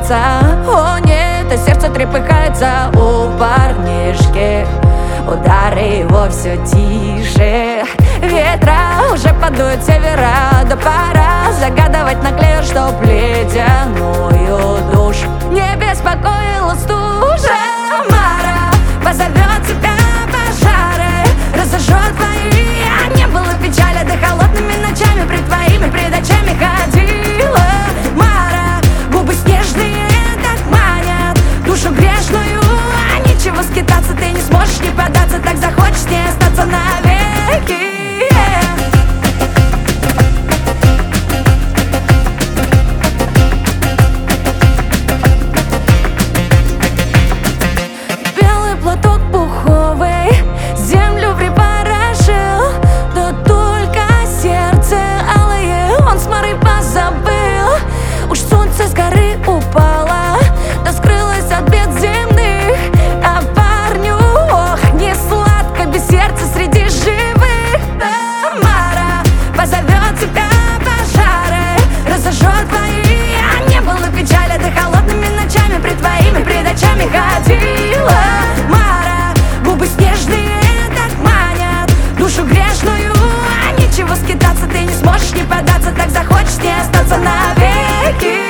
сердца. О нет, и сердце трепыхается у парнишки. Удары его все тише. Ветра уже подуют севера. Да пора загадывать на клевер, чтоб ледяную душу не беспокоила стужа. Мара позовет тебя пожары, разожжет твои. А не было печали, да холодными ночами пред твоими пред очами ходила. Мара, губы снежные так манят душу грешную. А ничего скитаться ты не сможешь, не податься. Так захочешь не остаться навеки. Белый платок пуховый землю припорошил. Да только сердце алое он с Марой позабыл. Уж солнце с горы упало, да скрылось от бед земных. А парню, ох, не сладко без сердца среди живых. Да, Мара позовет тебя пожары, разожжет твои. А не было печали, да холодными ночами пред твоими пред очами ходила. Мара, губы снежные так манят душу грешную. А ничего скитаться ты не сможешь, не податься. Так захочешь не остаться навеки.